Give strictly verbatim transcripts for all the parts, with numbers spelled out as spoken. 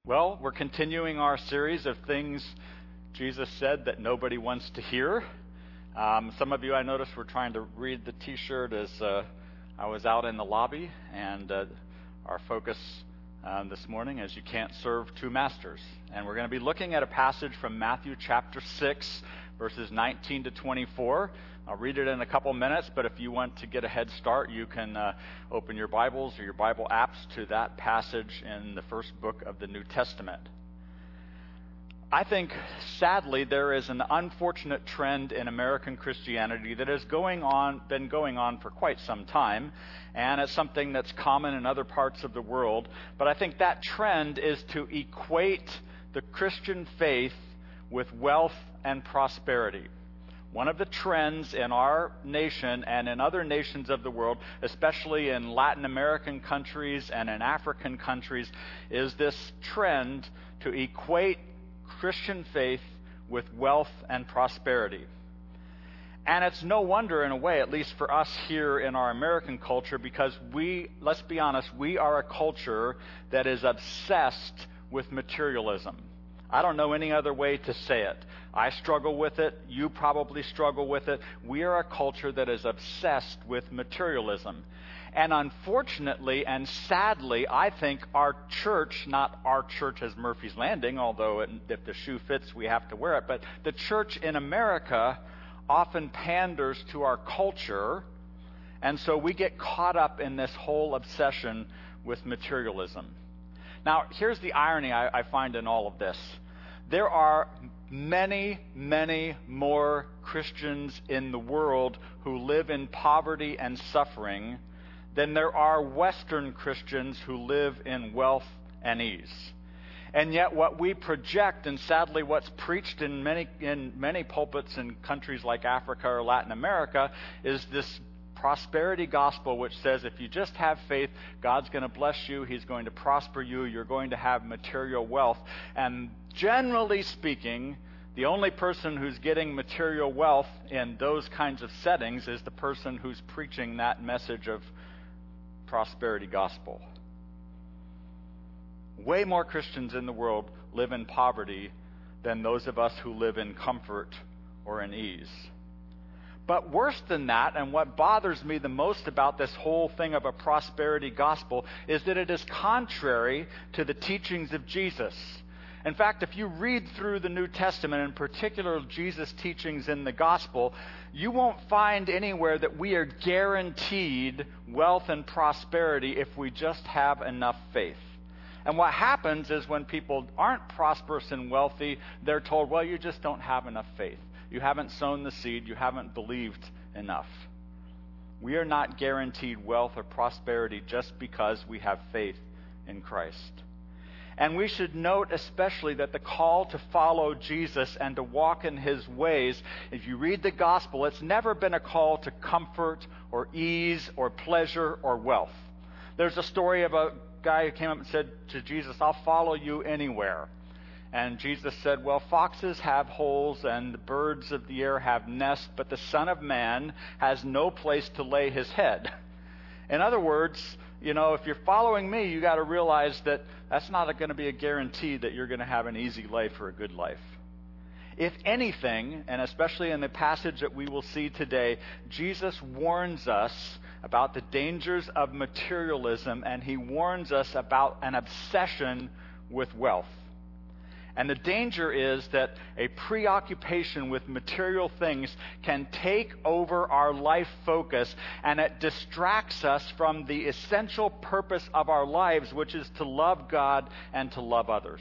Well, we're continuing our series of things Jesus said that nobody wants to hear. Um, some of you, I noticed, were trying to read the T-shirt as uh, I was out in the lobby, and uh, our focus um, this morning is you can't serve two masters. And we're going to be looking at a passage from Matthew chapter six, verses nineteen to twenty-four. I'll read it in a couple minutes, but if you want to get a head start, you can uh, open your Bibles or your Bible apps to that passage in the first book of the New Testament. I think, sadly, there is an unfortunate trend in American Christianity that has going on, been going on for quite some time, and it's something that's common in other parts of the world. But I think that trend is to equate the Christian faith with wealth and prosperity. One of the trends in our nation and in other nations of the world, especially in Latin American countries and in African countries, is this trend to equate Christian faith with wealth and prosperity. And it's no wonder, in a way, at least for us here in our American culture, because we, let's be honest, we are a culture that is obsessed with materialism. I don't know any other way to say it. I struggle with it. You probably struggle with it. We are a culture that is obsessed with materialism. And unfortunately and sadly, I think our church, not our church as Murphy's Landing, although it, if the shoe fits, we have to wear it, but the church in America often panders to our culture, and so we get caught up in this whole obsession with materialism. Now, here's the irony I, I find in all of this. There are many, many more Christians in the world who live in poverty and suffering than there are Western Christians who live in wealth and ease. And yet what we project, and sadly what's preached in many in many pulpits in countries like Africa or Latin America, is this prosperity gospel which says if you just have faith, God's going to bless you, He's going to prosper you, you're going to have material wealth. And generally speaking, the only person who's getting material wealth in those kinds of settings is the person who's preaching that message of prosperity gospel. Way more Christians in the world live in poverty than those of us who live in comfort or in ease. But worse than that, and what bothers me the most about this whole thing of a prosperity gospel, is that it is contrary to the teachings of Jesus. In fact, if you read through the New Testament, in particular Jesus' teachings in the gospel, you won't find anywhere that we are guaranteed wealth and prosperity if we just have enough faith. And what happens is when people aren't prosperous and wealthy, they're told, well, you just don't have enough faith. You haven't sown the seed. You haven't believed enough. We are not guaranteed wealth or prosperity just because we have faith in Christ. And we should note especially that the call to follow Jesus and to walk in His ways, if you read the gospel, it's never been a call to comfort or ease or pleasure or wealth. There's a story of a guy who came up and said to Jesus, I'll follow you anywhere. And Jesus said, well, foxes have holes and the birds of the air have nests, but the Son of Man has no place to lay His head. In other words, you know, if you're following me, you got to realize that that's not going to be a guarantee that you're going to have an easy life or a good life. If anything, and especially in the passage that we will see today, Jesus warns us about the dangers of materialism, and He warns us about an obsession with wealth. And the danger is that a preoccupation with material things can take over our life focus, and it distracts us from the essential purpose of our lives, which is to love God and to love others.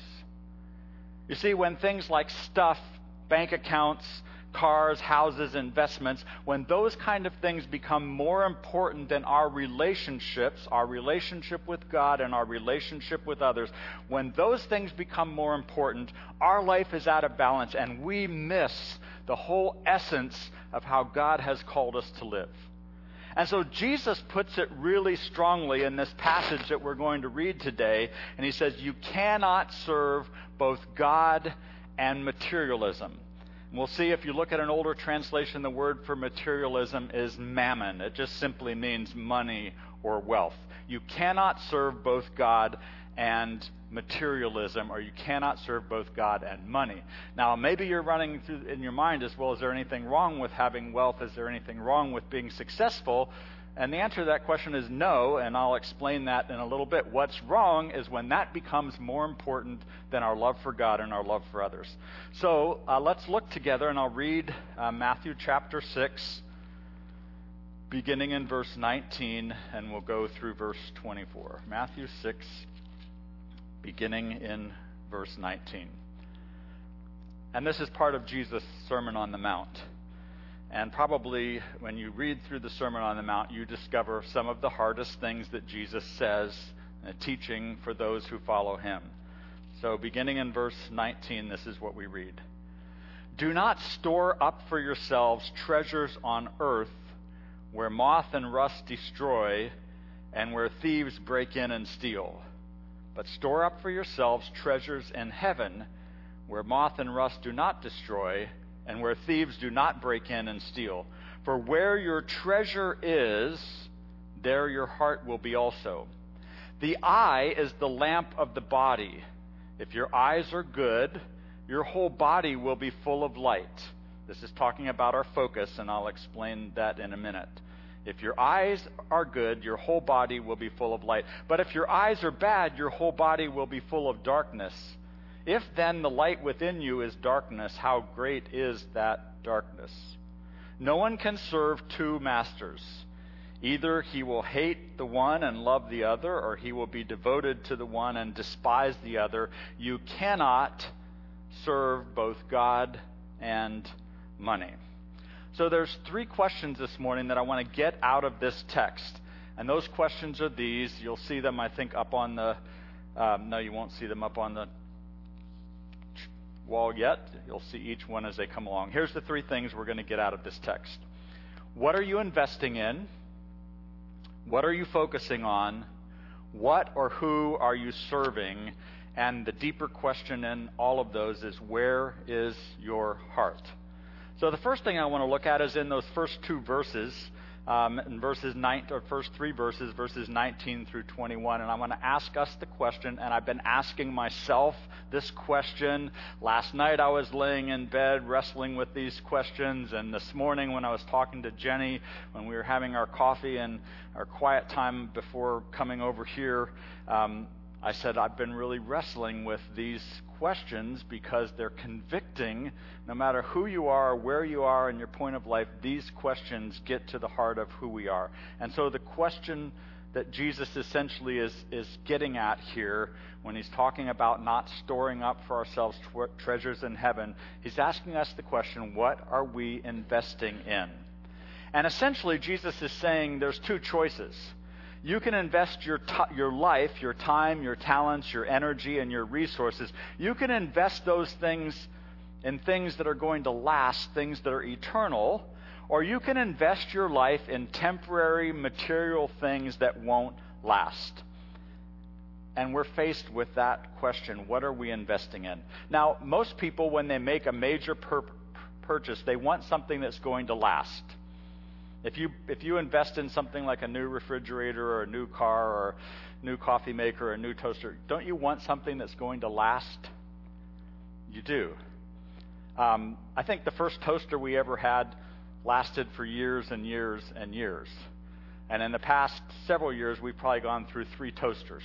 You see, when things like stuff, bank accounts, cars, houses, investments, when those kind of things become more important than our relationships, our relationship with God and our relationship with others, when those things become more important, our life is out of balance and we miss the whole essence of how God has called us to live. And so Jesus puts it really strongly in this passage that we're going to read today, and He says, you cannot serve both God and materialism. We'll see if you look at an older translation, the word for materialism is mammon. It just simply means money or wealth. You cannot serve both God and materialism, or you cannot serve both God and money. Now, maybe you're running through in your mind as well, is there anything wrong with having wealth? Is there anything wrong with being successful? And the answer to that question is no, and I'll explain that in a little bit. What's wrong is when that becomes more important than our love for God and our love for others. So uh, let's look together, and I'll read uh, Matthew chapter six, beginning in verse nineteen, and we'll go through verse twenty-four. Matthew six, beginning in verse nineteen. And this is part of Jesus' Sermon on the Mount. And probably when you read through the Sermon on the Mount, you discover some of the hardest things that Jesus says, uh, teaching for those who follow him. So beginning in verse nineteen, this is what we read. Do not store up for yourselves treasures on earth, where moth and rust destroy, and where thieves break in and steal. But store up for yourselves treasures in heaven, where moth and rust do not destroy, and where thieves do not break in and steal. For where your treasure is, there your heart will be also. The eye is the lamp of the body. If your eyes are good, your whole body will be full of light. This is talking about our focus, and I'll explain that in a minute. If your eyes are good, your whole body will be full of light. But if your eyes are bad, your whole body will be full of darkness. If then the light within you is darkness, how great is that darkness? No one can serve two masters. Either he will hate the one and love the other, or he will be devoted to the one and despise the other. You cannot serve both God and money. So there's three questions this morning that I want to get out of this text. And those questions are these. You'll see them, I think, up on the... Um, no, you won't see them up on the wall yet. You'll see each one as they come along. Here's the three things we're going to get out of this text. What are you investing in? What are you focusing on? What or who are you serving? And the deeper question in all of those is, where is your heart? So the first thing I want to look at is in those first two verses, um, in verses nine, or first three verses, verses nineteen through twenty-one, and I want to ask us the question, and I've been asking myself this question. Last night I was laying in bed wrestling with these questions, and this morning when I was talking to Jenny, when we were having our coffee and our quiet time before coming over here, um, I said I've been really wrestling with these questions because they're convicting. No matter who you are, where you are in your point of life, these questions get to the heart of who we are. And so the question that Jesus essentially is, is getting at here when he's talking about not storing up for ourselves tre- treasures in heaven, he's asking us the question, what are we investing in? And essentially Jesus is saying there's two choices. You can invest your t- your life, your time, your talents, your energy, and your resources. You can invest those things in things that are going to last, things that are eternal, or you can invest your life in temporary material things that won't last. And we're faced with that question, what are we investing in? Now, most people, when they make a major pur- purchase, they want something that's going to last. If you if you invest in something like a new refrigerator or a new car or a new coffee maker or a new toaster, don't you want something that's going to last? You do. Um, I think the first toaster we ever had lasted for years and years and years. And in the past several years, we've probably gone through three toasters.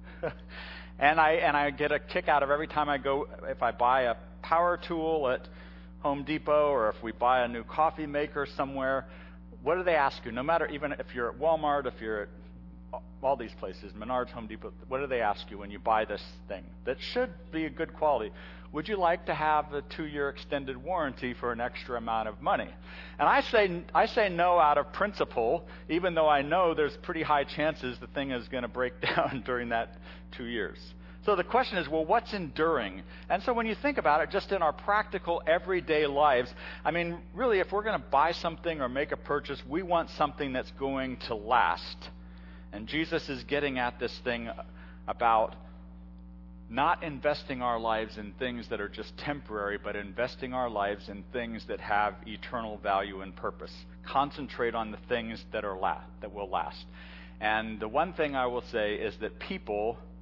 and I and I get a kick out of every time I go, if I buy a power tool at Home Depot or if we buy a new coffee maker somewhere, what do they ask you? No matter, even if you're at Walmart, if you're at all these places, Menards, Home Depot, what do they ask you when you buy this thing that should be a good quality? Would you like to have a two-year extended warranty for an extra amount of money? And I say I say no out of principle, even though I know there's pretty high chances the thing is going to break down during that two years. So the question is, well, what's enduring? And so when you think about it, just in our practical everyday lives, I mean, really, if we're going to buy something or make a purchase, we want something that's going to last. And Jesus is getting at this thing about not investing our lives in things that are just temporary, but investing our lives in things that have eternal value and purpose. Concentrate on the things that are la- that will last. And the one thing I will say is that people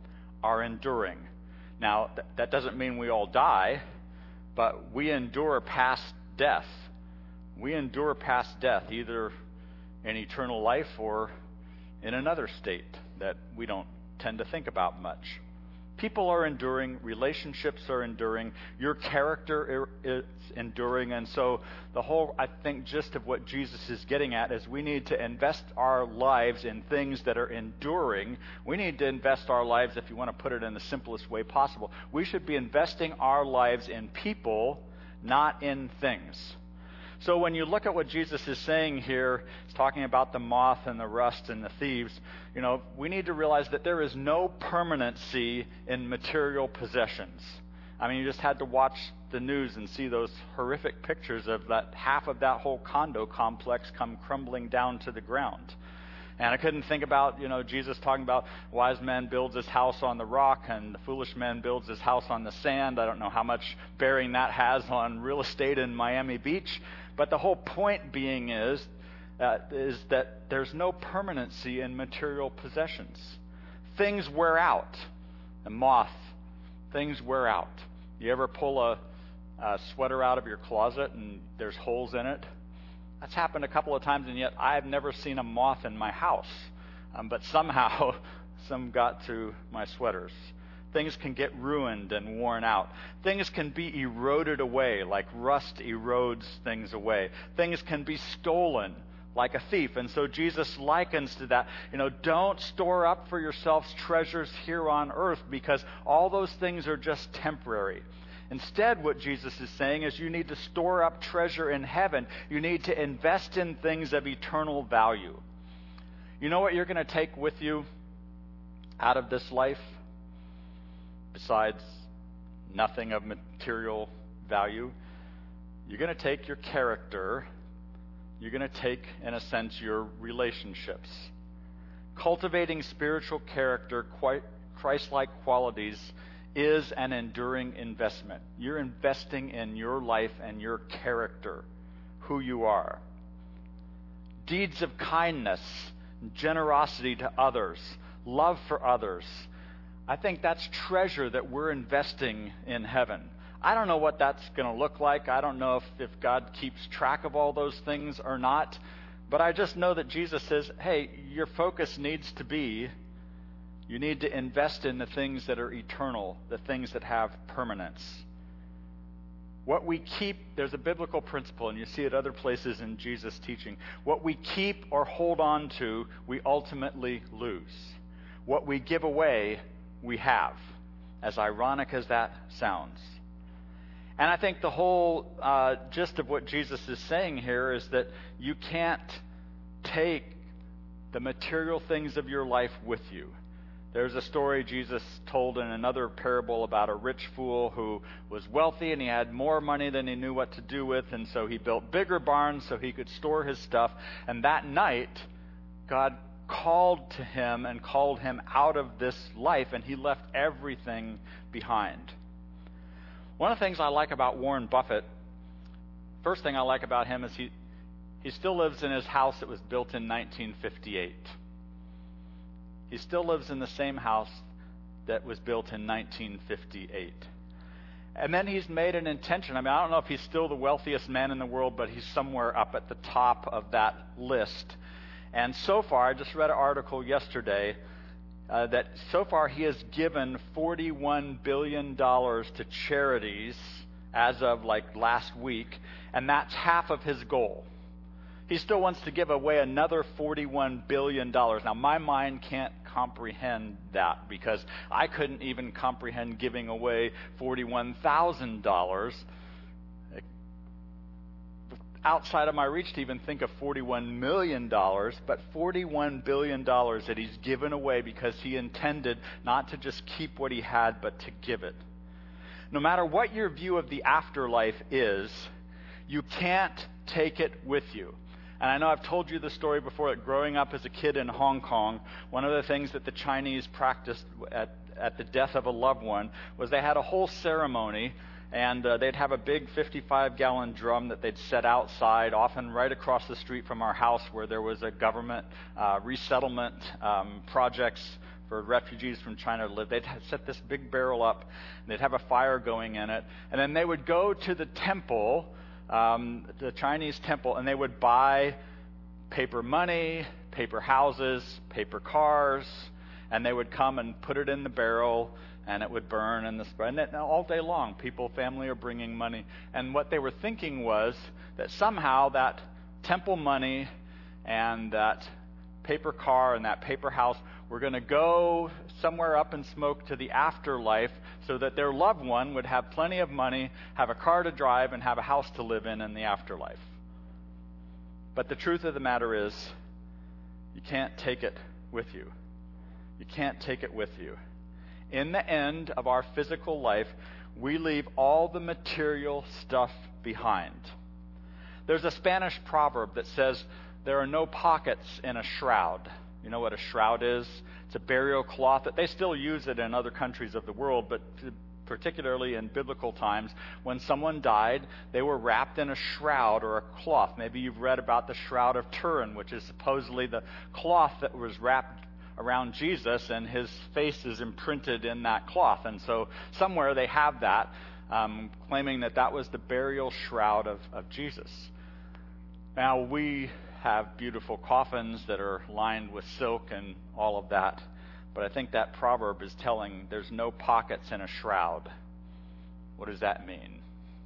are enduring. Now, th- that doesn't mean we all die, but we endure past death. We endure past death, either in eternal life or in another state that we don't tend to think about much. People are enduring, relationships are enduring, your character is enduring, and so the whole, I think, gist of what Jesus is getting at is we need to invest our lives in things that are enduring. We need to invest our lives, if you want to put it in the simplest way possible. We should be investing our lives in people, not in things. So when you look at what Jesus is saying here, he's talking about the moth and the rust and the thieves, you know, we need to realize that there is no permanency in material possessions. I mean, you just had to watch the news and see those horrific pictures of that half of that whole condo complex come crumbling down to the ground. And I couldn't think about, you know, Jesus talking about wise man builds his house on the rock and the foolish man builds his house on the sand. I don't know how much bearing that has on real estate in Miami Beach. But the whole point being is, uh, is that there's no permanency in material possessions. Things wear out. A moth, things wear out. You ever pull a, a sweater out of your closet and there's holes in it? That's happened a couple of times, and yet I've never seen a moth in my house. Um, but somehow, some got to my sweaters. Things can get ruined and worn out. Things can be eroded away, like rust erodes things away. Things can be stolen, like a thief. And so Jesus likens to that, you know, don't store up for yourselves treasures here on earth, because all those things are just temporary. Instead, what Jesus is saying is you need to store up treasure in heaven. You need to invest in things of eternal value. You know what you're going to take with you out of this life? Besides nothing of material value, you're going to take your character. You're going to take, in a sense, your relationships. Cultivating spiritual character, Christ-like qualities, is an enduring investment. You're investing in your life and your character, who you are. Deeds of kindness, generosity to others, love for others. I think that's treasure that we're investing in heaven. I don't know what that's going to look like. I don't know if, if God keeps track of all those things or not. But I just know that Jesus says, hey, your focus needs to be, you need to invest in the things that are eternal, the things that have permanence. What we keep, there's a biblical principle, and you see it other places in Jesus' teaching. What we keep or hold on to, we ultimately lose. What we give away, we have, as ironic as that sounds. And I think the whole uh, gist of what Jesus is saying here is that you can't take the material things of your life with you. There's a story Jesus told in another parable about a rich fool who was wealthy and he had more money than he knew what to do with, and so he built bigger barns so he could store his stuff. And that night, God called to him and called him out of this life, and he left everything behind. One of the things I like about Warren Buffett, first thing I like about him is he, he still lives in his house that was built in nineteen fifty-eight. He still lives in the same house that was built in nineteen fifty-eight. And then he's made an intention. I mean, I don't know if he's still the wealthiest man in the world, but he's somewhere up at the top of that list. And so far, I just read an article yesterday uh, that so far he has given forty-one billion dollars to charities as of like last week, and that's half of his goal. He still wants to give away another forty-one billion dollars. Now, my mind can't comprehend that, because I couldn't even comprehend giving away forty-one thousand dollars. Outside of my reach to even think of forty-one million dollars, but forty-one billion dollars that he's given away because he intended not to just keep what he had, but to give it. No matter what your view of the afterlife is, you can't take it with you. And I know I've told you the story before that growing up as a kid in Hong Kong, one of the things that the Chinese practiced at, at the death of a loved one was they had a whole ceremony. And uh, they'd have a big fifty-five gallon drum that they'd set outside, often right across the street from our house where there was a government uh, resettlement um, projects for refugees from China to live. They'd set this big barrel up, and they'd have a fire going in it, and then they would go to the temple, um, the Chinese temple, and they would buy paper money, paper houses, paper cars, and they would come and put it in the barrel, and it would burn in the spread. And all day long, people, family are bringing money. And what they were thinking was that somehow that temple money and that paper car and that paper house were going to go somewhere up in smoke to the afterlife so that their loved one would have plenty of money, have a car to drive, and have a house to live in in the afterlife. But the truth of the matter is, you can't take it with you. You can't take it with you. In the end of our physical life, we leave all the material stuff behind. There's a Spanish proverb that says, there are no pockets in a shroud. You know what a shroud is? It's a burial cloth. That they still use it in other countries of the world, but particularly in biblical times, when someone died, they were wrapped in a shroud or a cloth. Maybe you've read about the Shroud of Turin, which is supposedly the cloth that was wrapped around Jesus, and his face is imprinted in that cloth. And so somewhere they have that, um, claiming that that was the burial shroud of, of Jesus. Now, we have beautiful coffins that are lined with silk and all of that, but I think that proverb is telling there's no pockets in a shroud. What does that mean?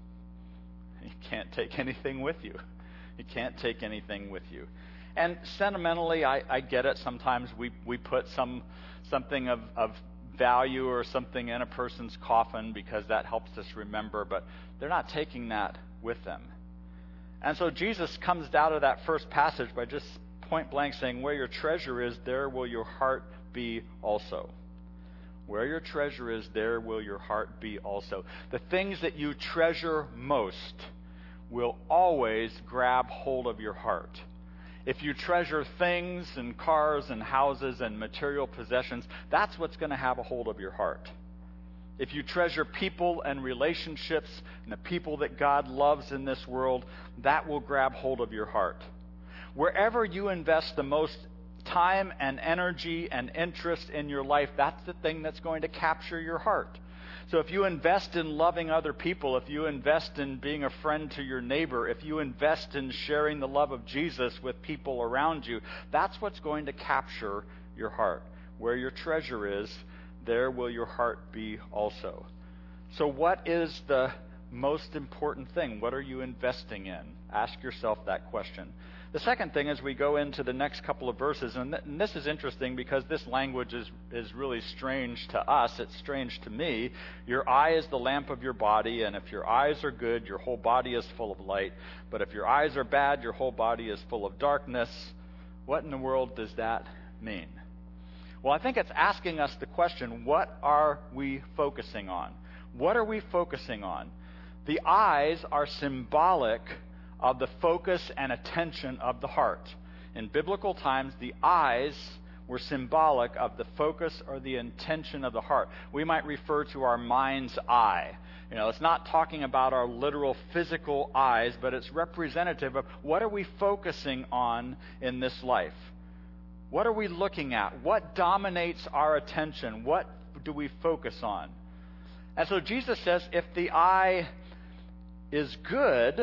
You can't take anything with you. You can't take anything with you. And sentimentally, I, I get it. Sometimes we, we put some something of, of value or something in a person's coffin because that helps us remember, but they're not taking that with them. And so Jesus comes out of that first passage by just point blank saying, where your treasure is, there will your heart be also. Where your treasure is, there will your heart be also. The things that you treasure most will always grab hold of your heart. If you treasure things and cars and houses and material possessions, that's what's going to have a hold of your heart. If you treasure people and relationships and the people that God loves in this world, that will grab hold of your heart. Wherever you invest the most time and energy and interest in your life, that's the thing that's going to capture your heart. So if you invest in loving other people, if you invest in being a friend to your neighbor, if you invest in sharing the love of Jesus with people around you, that's what's going to capture your heart. Where your treasure is, there will your heart be also. So what is the most important thing? What are you investing in? Ask yourself that question. The second thing is we go into the next couple of verses, and, th- and this is interesting because this language is, is really strange to us. It's strange to me. Your eye is the lamp of your body, and if your eyes are good, your whole body is full of light. But if your eyes are bad, your whole body is full of darkness. What in the world does that mean? Well, I think it's asking us the question, what are we focusing on? What are we focusing on? The eyes are symbolic of the focus and attention of the heart. In biblical times, the eyes were symbolic of the focus or the intention of the heart. We might refer to our mind's eye. You know, it's not talking about our literal physical eyes, but it's representative of what are we focusing on in this life? What are we looking at? What dominates our attention? What do we focus on? And so Jesus says, if the eye is good,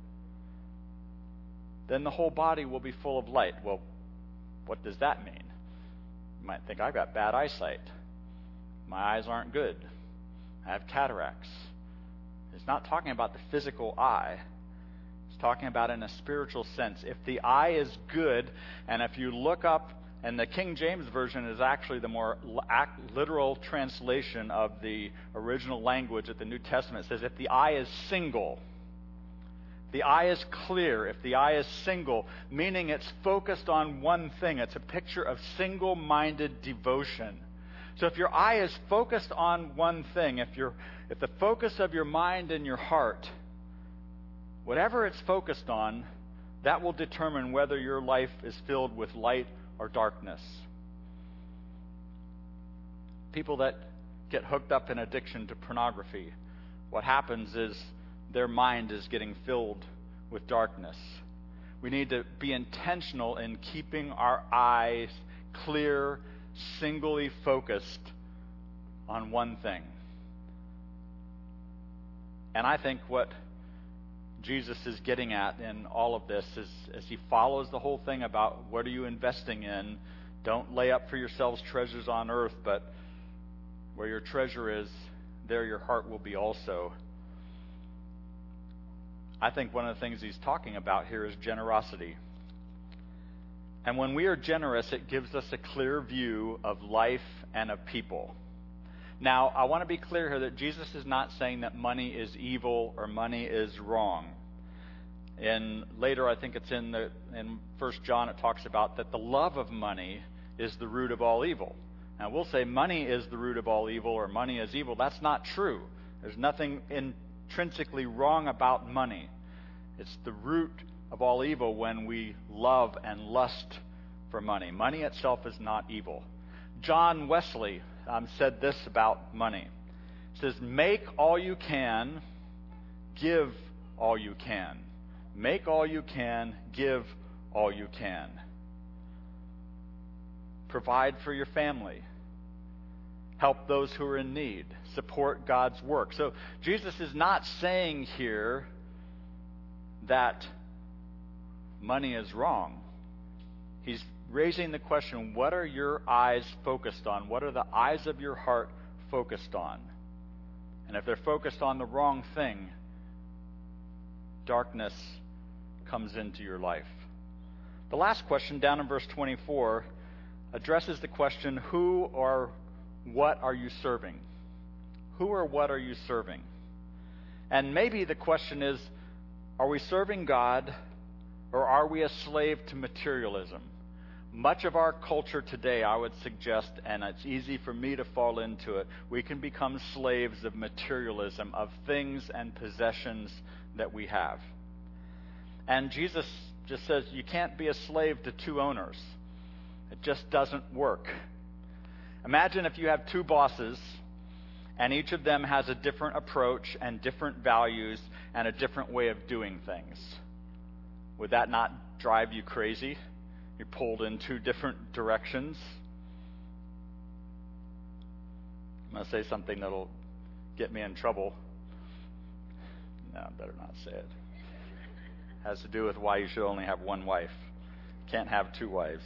then the whole body will be full of light. Well, what does that mean? You might think, I've got bad eyesight. My eyes aren't good. I have cataracts. It's not talking about the physical eye. It's talking about in a spiritual sense. If the eye is good, and if you look up, and the King James Version is actually the more literal translation of the original language of the New Testament. It says, if the eye is single, the eye is clear, if the eye is single, meaning it's focused on one thing. It's a picture of single-minded devotion. So if your eye is focused on one thing, if you're, if the focus of your mind and your heart, whatever it's focused on, that will determine whether your life is filled with light or darkness. People that get hooked up in addiction to pornography, what happens is their mind is getting filled with darkness. We need to be intentional in keeping our eyes clear, singly focused on one thing. And I think what Jesus is getting at in all of this is, as he follows the whole thing about what are you investing in, don't lay up for yourselves treasures on earth, but where your treasure is, there your heart will be also. I think one of the things he's talking about here is generosity. And when we are generous, it gives us a clear view of life and of people. Now, I want to be clear here that Jesus is not saying that money is evil or money is wrong. And later, I think it's in the in First John, it talks about that the love of money is the root of all evil. Now, we'll say money is the root of all evil or money is evil. That's not true. There's nothing intrinsically wrong about money. It's the root of all evil when we love and lust for money. Money itself is not evil. John Wesley um, said this about money. He says, make all you can, give all you can. Make all you can, give all you can. Provide for your family. Help those who are in need. Support God's work. So Jesus is not saying here that money is wrong. He's raising the question, what are your eyes focused on? What are the eyes of your heart focused on? And if they're focused on the wrong thing, darkness comes into your life. The last question, down in verse twenty-four, addresses the question, who or what are you serving? Who or what are you serving? And maybe the question is, are we serving God or are we a slave to materialism? Much of our culture today, I would suggest, and it's easy for me to fall into it, we can become slaves of materialism, of things and possessions that we have. And Jesus just says you can't be a slave to two owners. It just doesn't work. Imagine if you have two bosses and each of them has a different approach and different values and a different way of doing things. Would that not drive you crazy? You're pulled in two different directions. I'm going to say something that'll get me in trouble. No, I better not say it. It has to do with why you should only have one wife. Can't have two wives.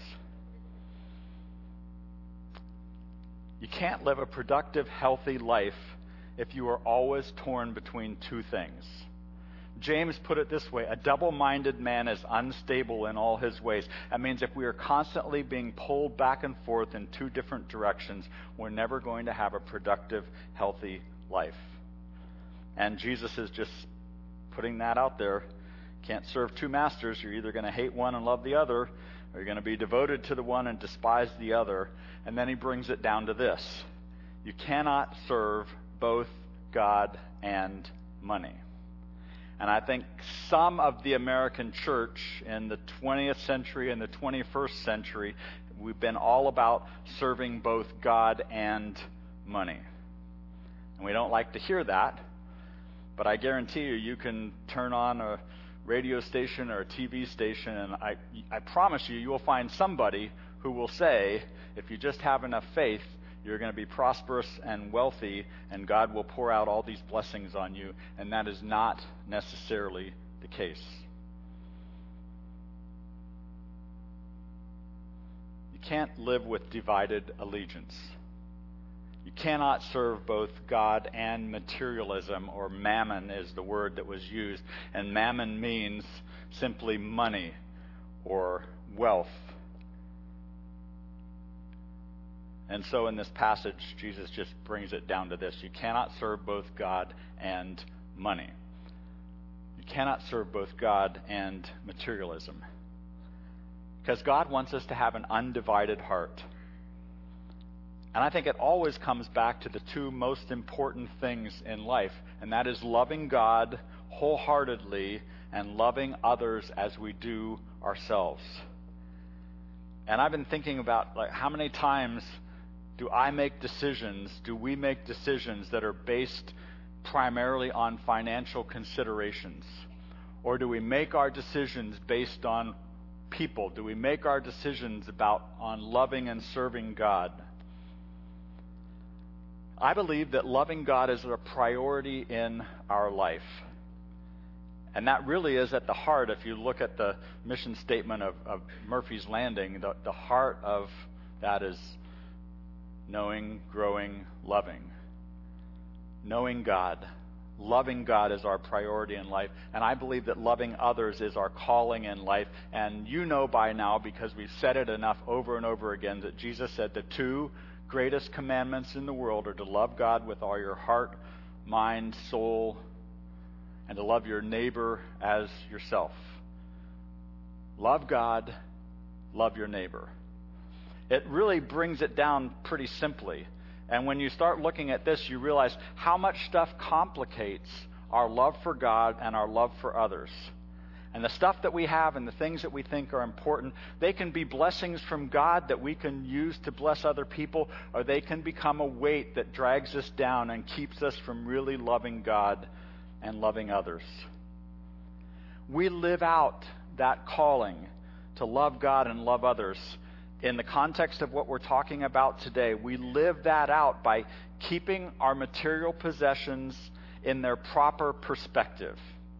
You can't live a productive, healthy life if you are always torn between two things. James put it this way, a double-minded man is unstable in all his ways. That means if we are constantly being pulled back and forth in two different directions, we're never going to have a productive, healthy life. And Jesus is just putting that out there. Can't serve two masters. You're either going to hate one and love the other, or you're going to be devoted to the one and despise the other. And then he brings it down to this. You cannot serve both God and money. And I think some of the American church in the twentieth century and the twenty-first century, we've been all about serving both God and money. And we don't like to hear that, but I guarantee you, you can turn on a radio station or a T V station, and I, I promise you, you will find somebody who will say, if you just have enough faith, you're going to be prosperous and wealthy, and God will pour out all these blessings on you. And that is not necessarily the case. You can't live with divided allegiance. You cannot serve both God and materialism, or mammon is the word that was used. And mammon means simply money or wealth. And so in this passage, Jesus just brings it down to this. You cannot serve both God and money. You cannot serve both God and materialism. Because God wants us to have an undivided heart. And I think it always comes back to the two most important things in life, and that is loving God wholeheartedly and loving others as we do ourselves. And I've been thinking about, like, how many times do I make decisions, do we make decisions that are based primarily on financial considerations? Or do we make our decisions based on people? Do we make our decisions about on loving and serving God? I believe that loving God is a priority in our life. And that really is at the heart. If you look at the mission statement of, of Murphy's Landing, the, the heart of that is knowing, growing, loving. Knowing God. Loving God is our priority in life. And I believe that loving others is our calling in life. And you know by now, because we've said it enough over and over again, that Jesus said the two greatest commandments in the world are to love God with all your heart, mind, soul, and to love your neighbor as yourself. Love God, love your neighbor. It really brings it down pretty simply. And when you start looking at this, you realize how much stuff complicates our love for God and our love for others. And the stuff that we have and the things that we think are important, they can be blessings from God that we can use to bless other people, or they can become a weight that drags us down and keeps us from really loving God and loving others. We live out that calling to love God and love others. In the context of what we're talking about today, we live that out by keeping our material possessions in their proper perspective.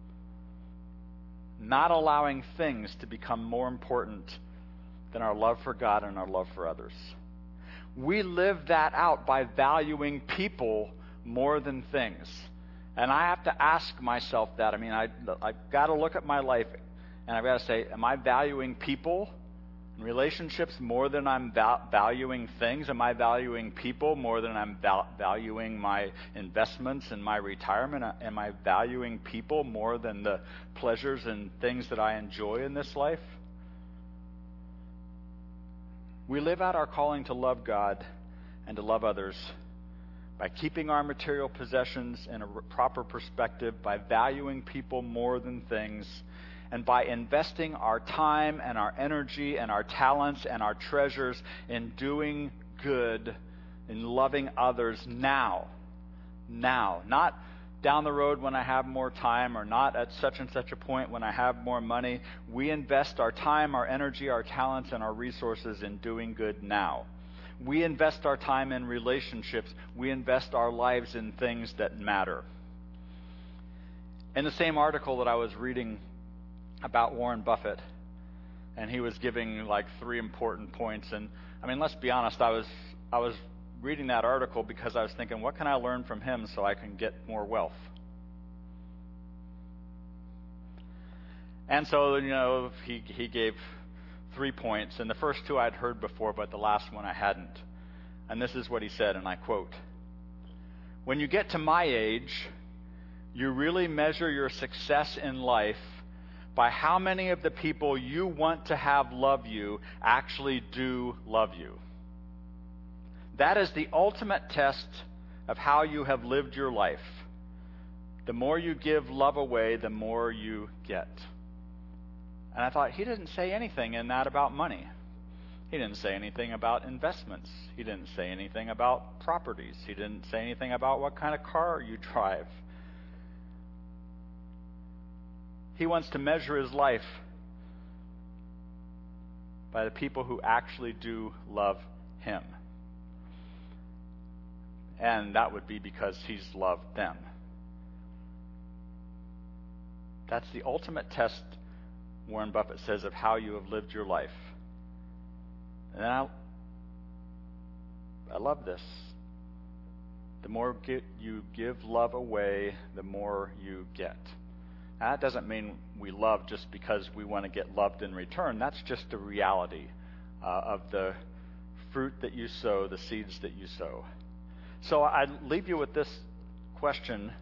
Not allowing things to become more important than our love for God and our love for others. We live that out by valuing people more than things. And I have to ask myself that. I mean, I, I've got to look at my life and I've got to say, am I valuing people and relationships more than I'm val- valuing things? Am I valuing people more than I'm val- valuing my investments and my retirement? Am I valuing people more than the pleasures and things that I enjoy in this life? We live out our calling to love God and to love others by keeping our material possessions in a proper perspective, by valuing people more than things, and by investing our time and our energy and our talents and our treasures in doing good, in loving others now. Now. Not down the road when I have more time, or not at such and such a point when I have more money. We invest our time, our energy, our talents, and our resources in doing good now. We invest our time in relationships. We invest our lives in things that matter. In the same article that I was reading about Warren Buffett, and he was giving like three important points. And I mean, let's be honest, I was I was reading that article because I was thinking, what can I learn from him so I can get more wealth? And so, you know, he he gave three points, and the first two I'd heard before, but the last one I hadn't. And this is what he said, and I quote, "When you get to my age, you really measure your success in life by how many of the people you want to have love you actually do love you. That is the ultimate test of how you have lived your life. The more you give love away, the more you get." And I thought, he didn't say anything in that about money. He didn't say anything about investments. He didn't say anything about properties. He didn't say anything about what kind of car you drive. He wants to measure his life by the people who actually do love him. And that would be because he's loved them. That's the ultimate test, Warren Buffett says, of how you have lived your life. And I, I love this. The more get, you give love away, the more you get. Now, that doesn't mean we love just because we want to get loved in return. That's just the reality uh, of the fruit that you sow, the seeds that you sow. So I leave you with this question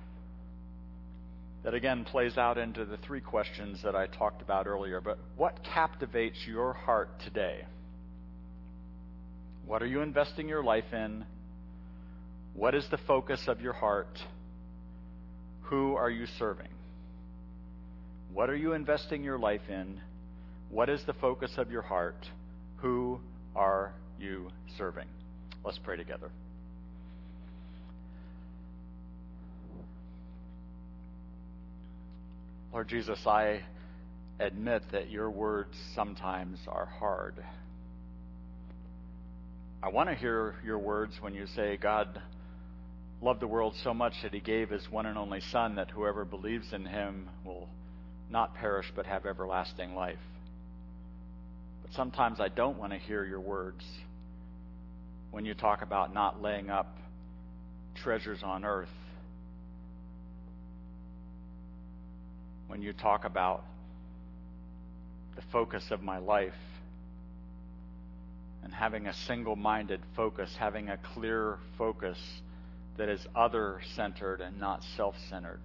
that again plays out into the three questions that I talked about earlier. But what captivates your heart today? What are you investing your life in? What is the focus of your heart? Who are you serving? What are you investing your life in? What is the focus of your heart? Who are you serving? Let's pray together. Lord Jesus, I admit that your words sometimes are hard. I want to hear your words when you say God loved the world so much that he gave his one and only Son, that whoever believes in him will not perish but have everlasting life. But sometimes I don't want to hear your words when you talk about not laying up treasures on earth, when you talk about the focus of my life and having a single-minded focus, having a clear focus that is other-centered and not self-centered.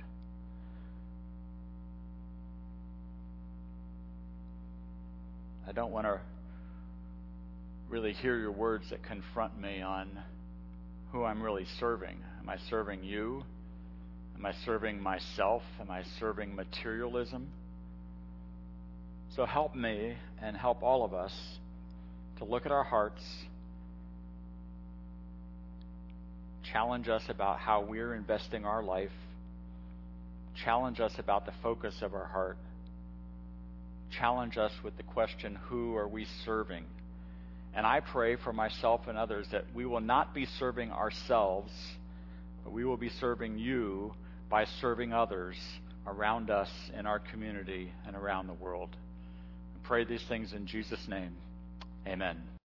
I don't want to really hear your words that confront me on who I'm really serving. Am I serving you? Am I serving myself? Am I serving materialism? So help me and help all of us to look at our hearts, challenge us about how we're investing our life, challenge us about the focus of our heart, challenge us with the question, who are we serving? And I pray for myself and others that we will not be serving ourselves, but we will be serving you by serving others around us in our community and around the world. I pray these things in Jesus' name. Amen.